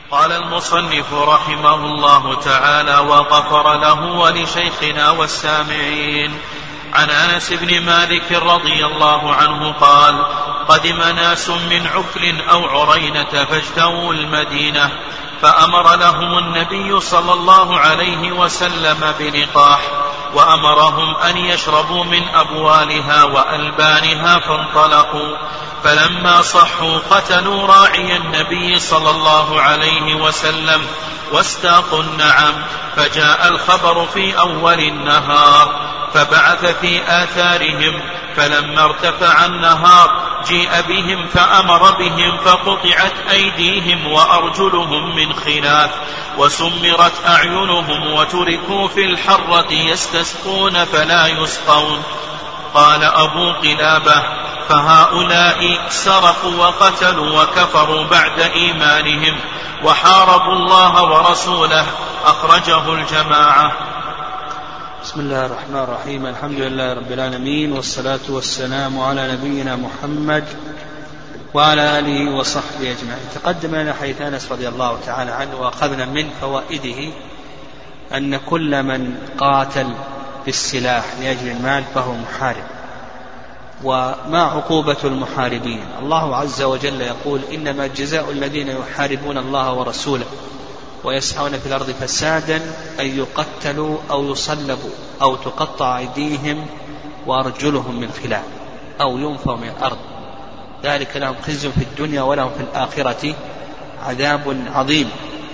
قال المصنف رحمه الله تعالى وغفر له ولشيخنا والسامعين: عن أنس بن مالك رضي الله عنه قال: قدم ناس من عكل أو عرينة فاجتووا المدينة، فأمر لهم النبي صلى الله عليه وسلم بلقاح، وأمرهم أن يشربوا من أبوالها وألبانها، فانطلقوا، فلما صحوا قتلوا راعي النبي صلى الله عليه وسلم واستاقوا النعم، فجاء الخبر في أول النهار فبعث في آثارهم، فلما ارتفع النهار جيء بهم فأمر بهم، فقطعت أيديهم وأرجلهم من خلاف، وسمرت أعينهم، وتركوا في الحرة يستسقون فلا يسقون. قال أبو قلابة: فهؤلاء سرقوا وقتلوا وكفروا بعد إيمانهم وحاربوا الله ورسوله. أخرجه الجماعة. بسم الله الرحمن الرحيم. الحمد لله رب العالمين، والصلاة والسلام على نبينا محمد وعلى آله وصحبه أجمعين. تقدم لنا حديث أنس رضي الله تعالى عنه، وأخذنا من فوائده أن كل من قاتل بالسلاح لأجل المال فهو محارب. وما عقوبة المحاربين؟ الله عز وجل يقول: إنما جزاء الذين يحاربون الله ورسوله ويسعون في الأرض فسادا أن يقتلوا أو يصلبوا أو تقطع أيديهم وأرجلهم من خلاف أو ينفوا من الأرض، ذلك لهم خزي في الدنيا ولهم في الآخرة عذاب عظيم.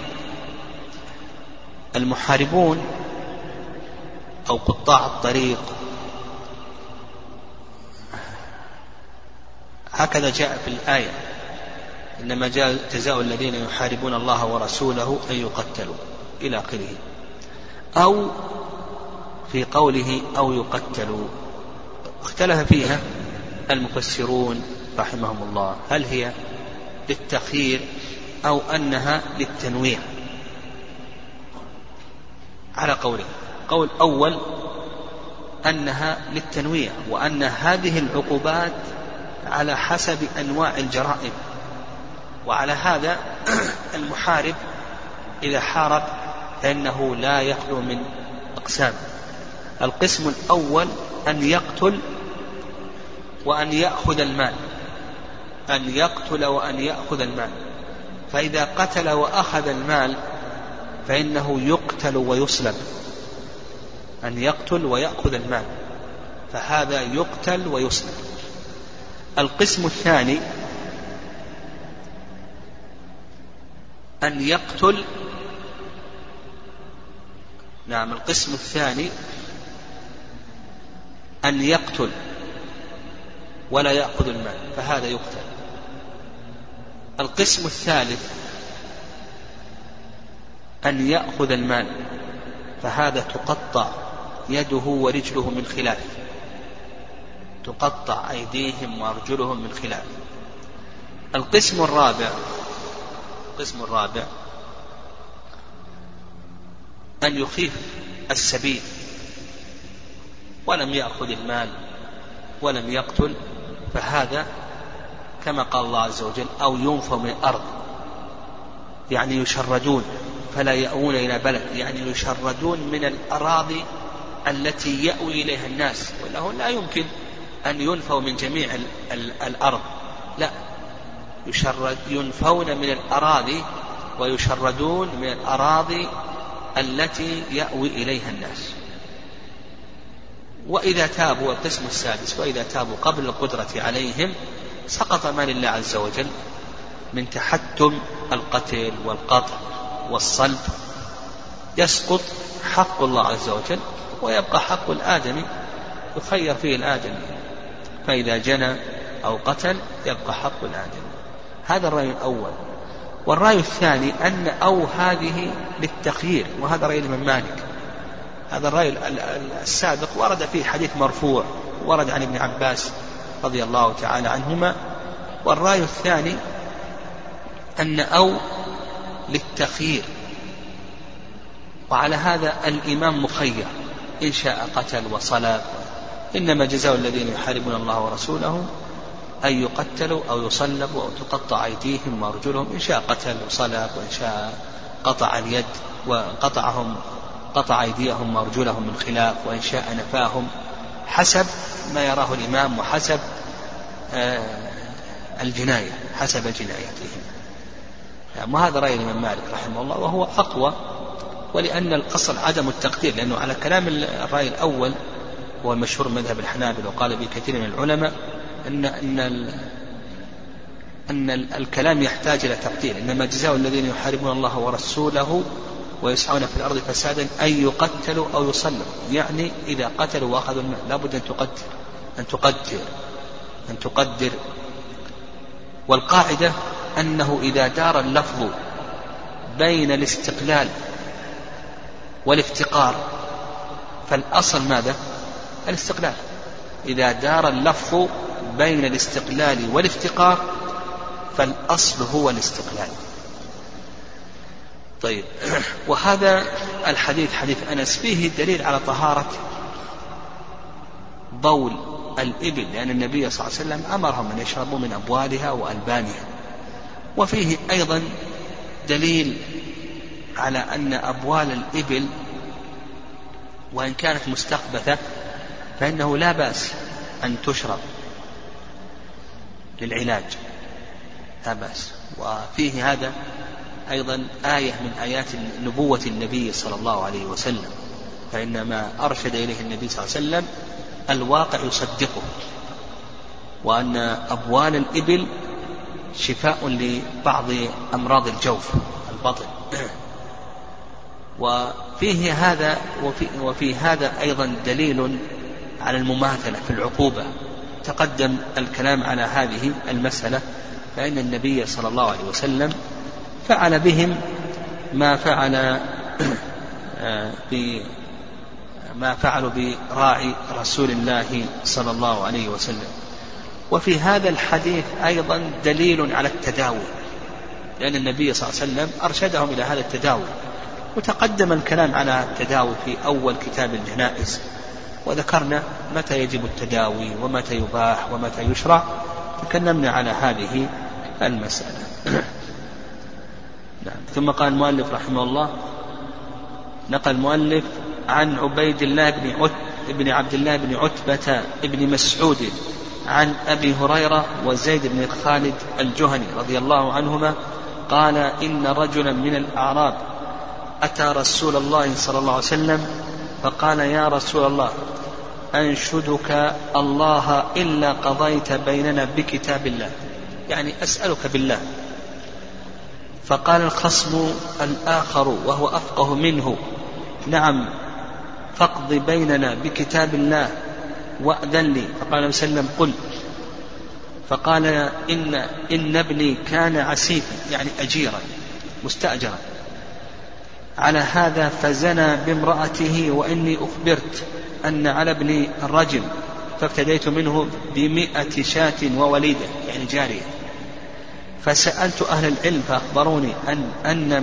المحاربون أو قطاع الطريق هكذا جاء في الآية: إنما جزاء الذين يحاربون الله ورسوله أن يقتلوا إلى آخره، أو في قوله أو يقتلوا اختلف فيها المفسرون رحمهم الله، هل هي للتخيير أو أنها للتنويع؟ على قولين: قول أول أنها للتنويع، وأن هذه العقوبات على حسب أنواع الجرائم، وعلى هذا المحارب إذا حارب فإنه لا يخلو من أقسام. القسم الأول أن يقتل وأن يأخذ المال، أن يقتل وأن يأخذ المال، فإذا قتل وأخذ المال فإنه يقتل ويصلب. أن يقتل ويأخذ المال فهذا يقتل ويصلب. القسم الثاني أن يقتل، نعم، القسم الثاني أن يقتل ولا يأخذ المال فهذا يقتل. القسم الثالث أن يأخذ المال فهذا تقطع يده ورجله من خلاف، تقطع أيديهم وأرجلهم من خلاف. القسم الرابع أن يخيف السبيل ولم يأخذ المال ولم يقتل، فهذا كما قال الله عز وجل: أو ينفوا من الأرض، يعني يشردون فلا يأوون إلى بلد، يعني يشردون من الأراضي التي يأوي إليها الناس، وله لا يمكن أن ينفوا من جميع الأرض، لا، ينفون من الأراضي ويشردون من الأراضي التي يأوي إليها الناس. وإذا تابوا، القسم السادس، وإذا تابوا قبل القدرة عليهم سقط ما لله عز وجل من تحتم القتل والقطع والصلب، يسقط حق الله عز وجل ويبقى حق الآدمي، يخير فيه الآدمي، فإذا جنى أو قتل يبقى حق الآدمي. هذا الرأي الأول. والرأي الثاني أن أو هذه للتخيير، وهذا رأي الإمام مالك. هذا الرأي السابق ورد فيه حديث مرفوع، ورد عن ابن عباس رضي الله تعالى عنهما. والرأي الثاني أن أو للتخيير، وعلى هذا الإمام مخير، إن شاء قتل وصلب. إنما جزاء الذين يحاربون الله ورسوله أن يقتلوا أو يصلبوا أو تقطع أيديهم وأرجلهم، إن شاء قتل وصلب، وإن شاء قطع اليد قطع أيديهم وأرجلهم من خلاف، وإن شاء نفاهم حسب ما يراه الإمام وحسب الجناية، حسب جنايتهم. وهذا رأي الإمام مالك رحمه الله، وهو أقوى، ولأن الأصل عدم التقدير، لأنه على كلام الرأي الأول هو المشهور مذهب الحنابلة وقال به كثير من العلماء أن الكلام يحتاج إلى تقدير، إنما جزاء الذين يحاربون الله ورسوله ويسعون في الأرض فسادا أن يقتلوا أو يصلبوا، يعني إذا قتلوا وأخذوا المال لابد أن تقدر. والقاعدة أنه إذا دار اللفظ بين الاستقلال والافتقار فالأصل ماذا؟ الاستقلال. إذا دار اللفظ بين الاستقلال والافتقار فالأصل هو الاستقلال. طيب، وهذا الحديث حديث أنس فيه دليل على طهارة بول الإبل، لأن النبي صلى الله عليه وسلم أمرهم أن يشربوا من أبوالها وألبانها. وفيه أيضا دليل على أن أبوال الإبل وإن كانت مستخبثة فإنه لا بأس أن تشرب للعلاج، لا بأس. وفيه هذا أيضا آية من آيات نبوة النبي صلى الله عليه وسلم، فإنما أرشد إليه النبي صلى الله عليه وسلم الواقع يصدقه، وأن أبوال الإبل شفاء لبعض أمراض الجوف البطن. وفي هذا أيضا دليل على المماثلة في العقوبة، تقدم الكلام على هذه المسألة، فإن النبي صلى الله عليه وسلم فعل بهم ما فعلوا براعي رسول الله صلى الله عليه وسلم. وفي هذا الحديث أيضا دليل على التداوي، لأن النبي صلى الله عليه وسلم أرشدهم إلى هذا التداوي، وتقدم الكلام على التداوي في أول كتاب الجنائز، وذكرنا متى يجب التداوي ومتى يباح ومتى يشرع، تكلمنا على هذه المسألة. نعم. ثم قال المؤلف رحمه الله، نقل المؤلف عن عبيد الله بن عبد الله بن عتبة بن مسعود عن أبي هريرة وزيد بن خالد الجهني رضي الله عنهما قال إن رجلا من الأعراب أتى رسول الله صلى الله عليه وسلم فقال يا رسول الله أنشدك الله إلا قضيت بيننا بكتاب الله، يعني أسألك بالله. فقال الخصم الآخر وهو أفقه منه نعم فاقض بيننا بكتاب الله وأذن لي. فقال النبي صلى الله عليه وسلم قل. فقال إن ابني كان عسيفا، يعني أجيرا مستأجرا على هذا فزنى بامرأته وإني أخبرت أن على ابني الرجم، فابتديت منه 100 شاة ووليدة، يعني جارية. فسألت أهل العلم فأخبروني أن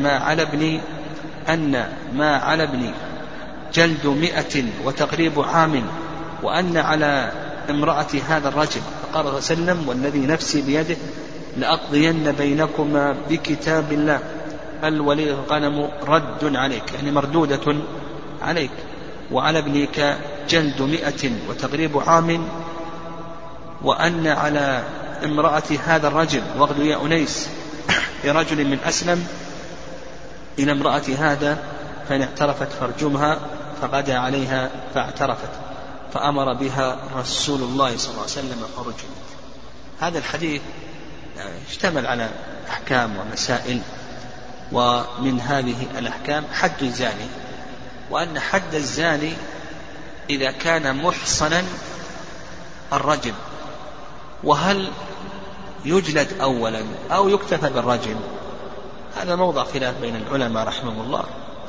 ما على ابني جلد 100 وتقريب عام، وأن على امرأة هذا الرجل. فقال صلى الله عليه وسلم والذي نفسي بيده لأقضين بينكما بكتاب الله، الوليدة الغنم رد عليك، يعني مردودة عليك، وعلى ابنك جلد 100 وتقريب عام، وأن على امرأة هذا الرجل واغد يا أنيس لرجل من أسلم إلى امرأة هذا، فإن اعترفت فارجمها، فغدا عليها فاعترفت، فأمر بها رسول الله صلى الله عليه وسلم فرجمت. هذا الحديث اشتمل على أحكام ومسائل، ومن هذه الأحكام حد الزاني، وأن حد الزاني إذا كان محصنا الرجم. وهل يجلد أولا أو يكتفى بالرجم؟ هذا موضع خلاف بين العلماء رحمه الله.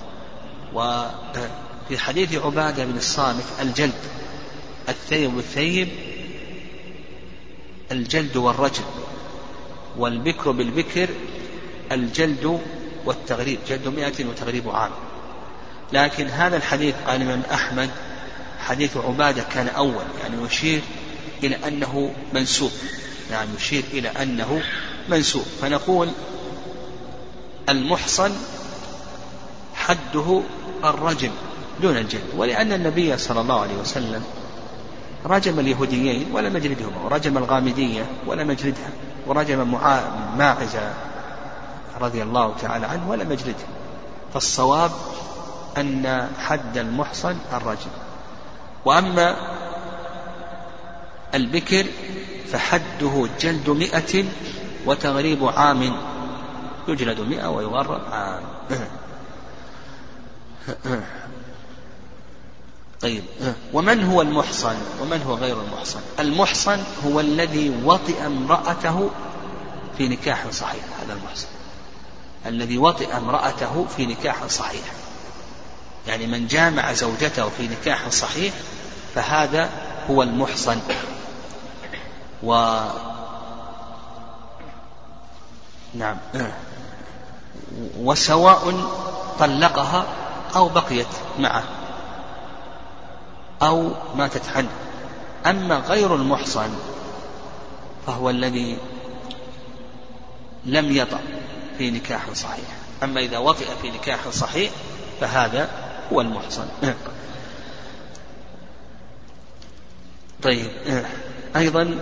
وفي حديث عبادة بن الصامت الجلد، الثيب والثيب الجلد والرجم، والبكر بالبكر الجلد والتغريب، جلد 100 وتغريب عام. لكن هذا الحديث قال الإمام أحمد حديث عبادة كان أول، يعني يشير إلى أنه منسوب، نعم يشير إلى أنه منسوخ. فنقول المحصن حده الرجم دون الجلد، ولأن النبي صلى الله عليه وسلم رجم اليهوديين ولم يجلدهما، ورجم الغامدية ولم يجلدها، ورجم ماعز رضي الله تعالى عنه ولم يجلده. فالصواب أن حد المحصن الرجم. وأما البكر فحده جلد 100 وتغريب عام، يجلد 100 ويغرب عام. طيب، ومن هو المحصن ومن هو غير المحصن؟ المحصن هو الذي وطئ امرأته في نكاح صحيح، هذا المحصن الذي وطئ امرأته في نكاح صحيح، يعني من جامع زوجته في نكاح صحيح فهذا هو المحصن. نعم، وسواء طلقها أو بقيت معه أو ماتت عنه. أما غير المحصن فهو الذي لم يطأ في نكاح صحيح. أما إذا وطئ في نكاح صحيح فهذا هو المحصن. طيب، أيضا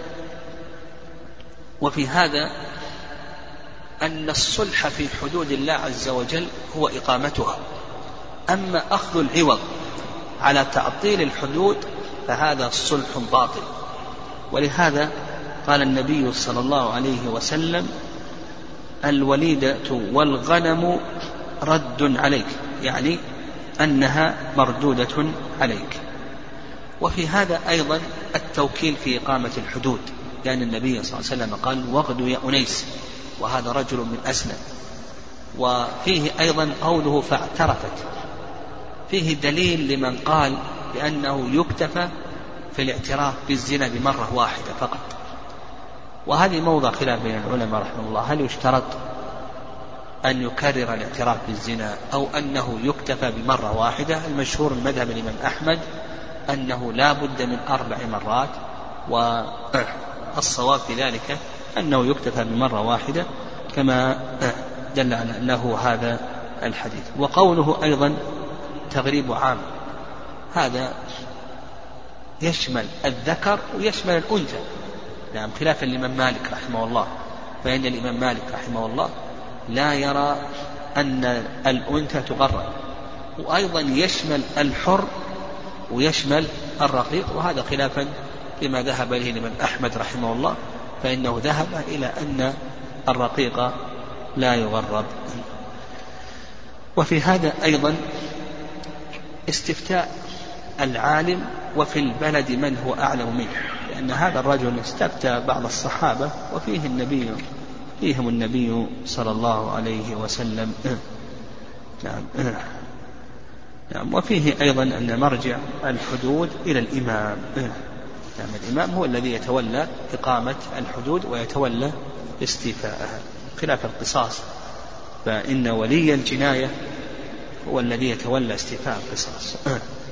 وفي هذا أن الصلح في حدود الله عز وجل هو إقامتها. أما أخذ العوض على تعطيل الحدود فهذا صلح باطل. ولهذا قال النبي صلى الله عليه وسلم: الوليدة والغنم رد عليك، يعني أنها مردودة عليك. وفي هذا أيضا التوكيل في إقامة الحدود، لأن النبي صلى الله عليه وسلم قال: واغدوا يا أنيس، وهذا رجل من أسلم. وفيه أيضا قوله فاعترفت، فيه دليل لمن قال بأنه يكتفى في الاعتراف بالزنا بمرة واحدة فقط. وهذه موضع خلاف بين العلماء رحمه الله، هل يشترط أن يكرر الاعتراف بالزنا أو أنه يكتفى بمرة واحدة؟ المشهور من مذهب الإمام أحمد أنه لا بد من 4 مرات، والصواب في ذلك أنه يكتفى بمرة واحدة كما دل على أنه هذا الحديث. وقوله أيضا تغريب عام، هذا يشمل الذكر ويشمل الأنثى، نعم، خلافا للإمام مالك رحمه الله، فإن الإمام مالك رحمه الله لا يرى أن الأنثى تغرب، وأيضا يشمل الحر ويشمل الرقيق، وهذا خلافا لما ذهب إليه الإمام أحمد رحمه الله، فإنه ذهب إلى أن الرقيق لا يغرب. وفي هذا أيضا استفتاء العالم وفي البلد من هو أعلم منه، لأن هذا الرجل استفتى بعض الصحابة فيهم النبي صلى الله عليه وسلم. نعم. وفيه أيضا أن مرجع الحدود إلى الإمام، نعم، الإمام هو الذي يتولى إقامة الحدود ويتولى استيفاءها، خلاف القصاص فإن ولي الجناية هو الذي يتولى استيفاء القصاص.